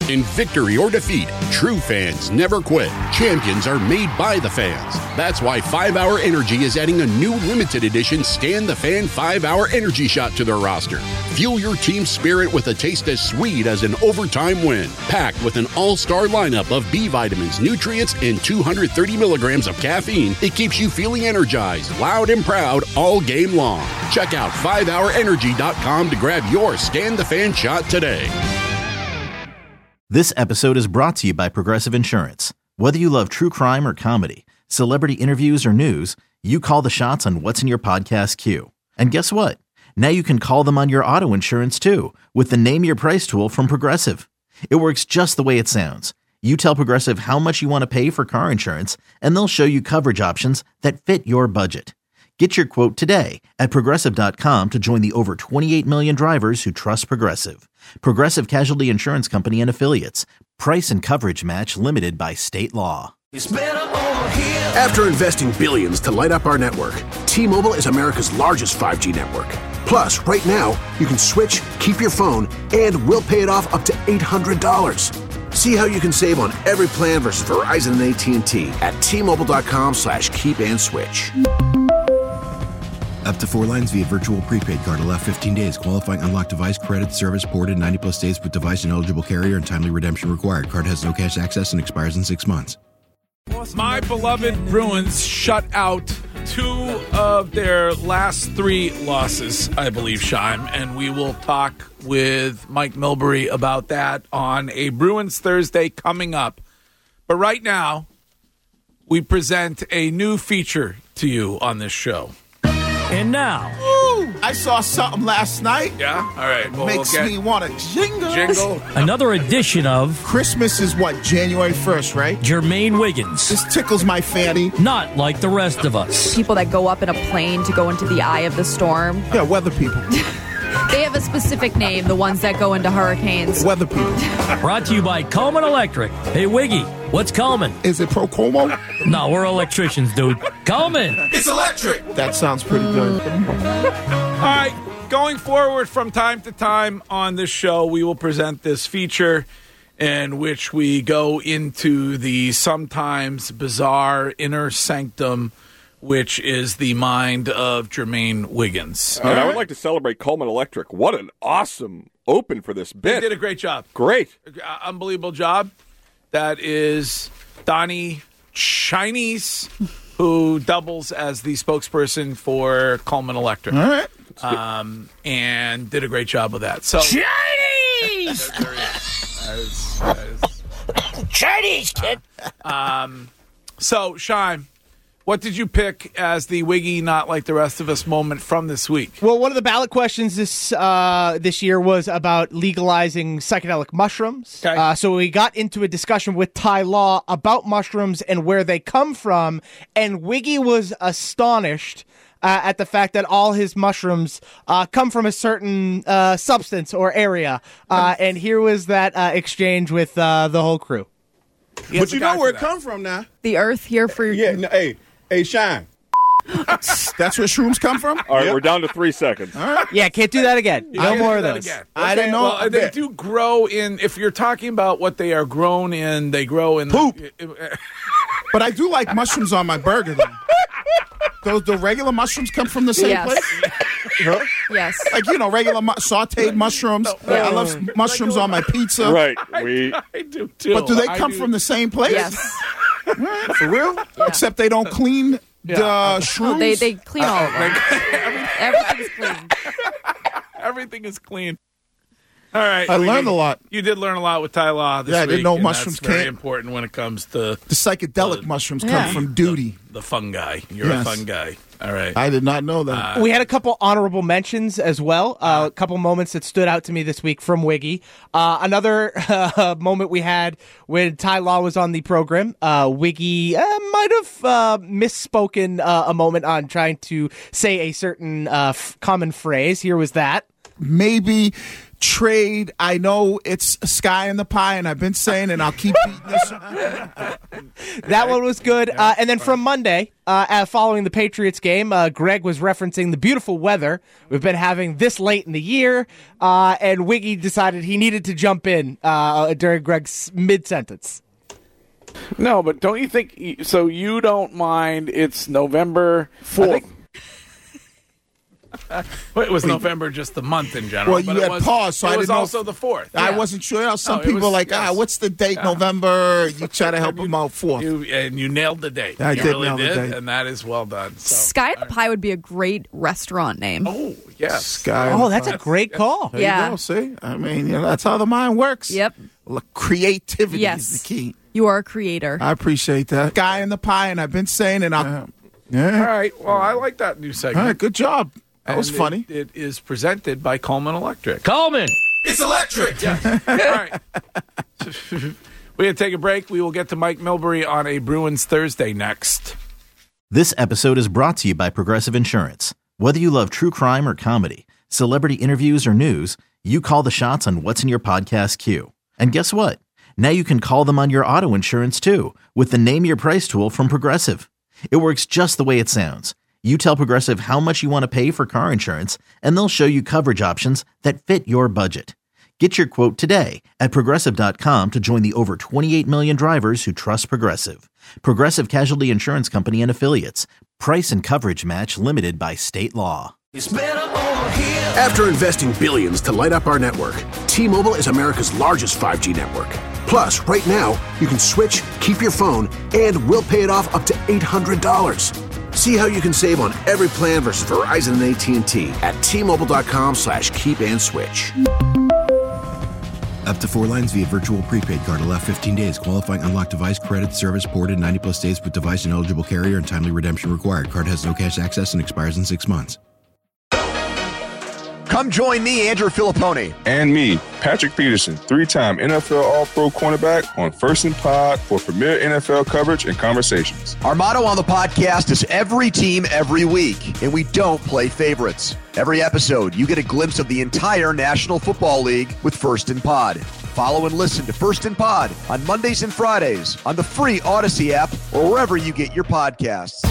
In victory or defeat, true fans never quit. Champions are made by the fans. That's why 5-Hour Energy is adding a new limited edition Scan the Fan 5-Hour Energy Shot to their roster. Fuel your team's spirit with a taste as sweet as an overtime win. Packed with an all-star lineup of B vitamins, nutrients, and 230 milligrams of caffeine, it keeps you feeling energized, loud, and proud all game long. Check out 5hourenergy.com to grab your Scan the Fan shot today. This episode is brought to you by Progressive Insurance. Whether you love true crime or comedy, celebrity interviews or news, you call the shots on what's in your podcast queue. And guess what? Now you can call them on your auto insurance too with the Name Your Price tool from Progressive. It works just the way it sounds. You tell Progressive how much you want to pay for car insurance, and they'll show you coverage options that fit your budget. Get your quote today at Progressive.com to join the over 28 million drivers who trust Progressive. Progressive Casualty Insurance Company and Affiliates. Price and coverage match limited by state law. After investing billions to light up our network, T-Mobile is America's largest 5G network. Plus, right now, you can switch, keep your phone, and we'll pay it off up to $800. See how you can save on every plan versus Verizon and AT&T at T-Mobile.com/keep-and-switch. Up to 4 lines via virtual prepaid card. Allow 15 days. Qualifying unlocked device credit service ported 90-plus days with device and eligible carrier and timely redemption required. Card has no cash access and expires in 6 months. My beloved Bruins shut out 2 of their last 3 losses, I believe, Shime, and we will talk with Mike Milbury about that on a Bruins Thursday coming up. But right now, we present a new feature to you on this show. And now, I saw something last night. Yeah? All right. Well, Makes me want to jingle. another edition of Christmas is what, January 1st, right? Jermaine Wiggins. This tickles my fanny. Not like the rest of us. People that go up in a plane to go into the eye of the storm. Yeah, weather people. They have a specific name, the ones that go into hurricanes. Weather people. Brought to you by Coleman Electric. Hey, Wiggy, what's Coleman? Is it Procomo? No, we're electricians, dude. Coleman. It's electric. That sounds pretty good. All right. Going forward from time to time on this show, we will present this feature in which we go into the sometimes bizarre inner sanctum, which is the mind of Jermaine Wiggins. And I would like to celebrate Coleman Electric. What an awesome open for this bit. They did a great job. Great. Unbelievable job. That is Donnie Chinese, who doubles as the spokesperson for Coleman Electric. All right. And did a great job with that. So Chinese! Chinese, kid! So, Shime, what did you pick as the Wiggy not like the rest of us moment from this week? Well, one of the ballot questions this year was about legalizing psychedelic mushrooms. Okay. So we got into a discussion with Ty Law about mushrooms and where they come from, and Wiggy was astonished at the fact that all his mushrooms come from a certain substance or area. And here was that exchange with the whole crew. But you know where it comes from now. The earth here for Yeah, no, hey, Shine. That's where shrooms come from? All right, we're down to 3 seconds. All right. Yeah, can't do that again. No more of those. I didn't know. Well, they do grow in, if you're talking about what they are grown in, they grow in Poop. But I do like mushrooms on my burger, though. The regular mushrooms come from the same place? Huh? Yes. Like, regular sauteed mushrooms. I love mushrooms on my pizza. Right. I do too. But do they come from the same place? Yes. Right, for real? Yeah. Except they don't clean the shrooms? They clean all of them. Everything's clean. Everything is clean. All right. I learned a lot. You did learn a lot with Ty Law this week. I didn't know mushrooms that's very important when it comes to the psychedelic mushrooms come from duty. The fungi. You're a fun guy. All right. I did not know that. We had a couple honorable mentions as well. A couple moments that stood out to me this week from Wiggy. Another moment we had when Ty Law was on the program. Wiggy might have misspoken a moment on trying to say a certain common phrase. Here was that. Maybe trade. I know it's a sky in the pie, and I've been saying, and I'll keep beating this. That one was good. And then from Monday, following the Patriots game, Greg was referencing the beautiful weather we've been having this late in the year, and Wiggy decided he needed to jump in during Greg's mid-sentence. No, but don't you think, so you don't mind it's November 4th? Well, it was November, just the month in general. Well, you had paused, so I didn't know. It was also the 4th. I wasn't sure. Some people are like, what's the date, November? You try to help them out, 4th. And you nailed the date. I you did really nail the date. And that is well done. So. Sky in the Pie would be a great restaurant name. Oh, yes. Sky. Oh, that's a great call. There you go, see? I mean, that's how the mind works. Yep. Creativity is the key. You are a creator. I appreciate that. Sky in the Pie, and I've been saying it. All right. Well, I like that new segment. All right, good job. That was funny. It is presented by Coleman Electric. Coleman! It's electric! All right. We're going to take a break. We will get to Mike Milbury on a Bruins Thursday next. This episode is brought to you by Progressive Insurance. Whether you love true crime or comedy, celebrity interviews or news, you call the shots on what's in your podcast queue. And guess what? Now you can call them on your auto insurance too with the Name Your Price tool from Progressive. It works just the way it sounds. You tell Progressive how much you want to pay for car insurance, and they'll show you coverage options that fit your budget. Get your quote today at Progressive.com to join the over 28 million drivers who trust Progressive. Progressive Casualty Insurance Company and Affiliates. Price and coverage match limited by state law. After investing billions to light up our network, T-Mobile is America's largest 5G network. Plus, right now, you can switch, keep your phone, and we'll pay it off up to $800. See how you can save on every plan versus Verizon and AT&T at T-Mobile.com/keep-and-switch. Up to 4 lines via virtual prepaid card. Allow 15 days. Qualifying unlocked device credit service ported 90-plus days with device and eligible carrier and timely redemption required. Card has no cash access and expires in 6 months. Come join me, Andrew Filippone. And me, Patrick Peterson, 3-time NFL All-Pro cornerback on First and Pod for premier NFL coverage and conversations. Our motto on the podcast is every team, every week, and we don't play favorites. Every episode, you get a glimpse of the entire National Football League with First and Pod. Follow and listen to First and Pod on Mondays and Fridays on the free Odyssey app or wherever you get your podcasts.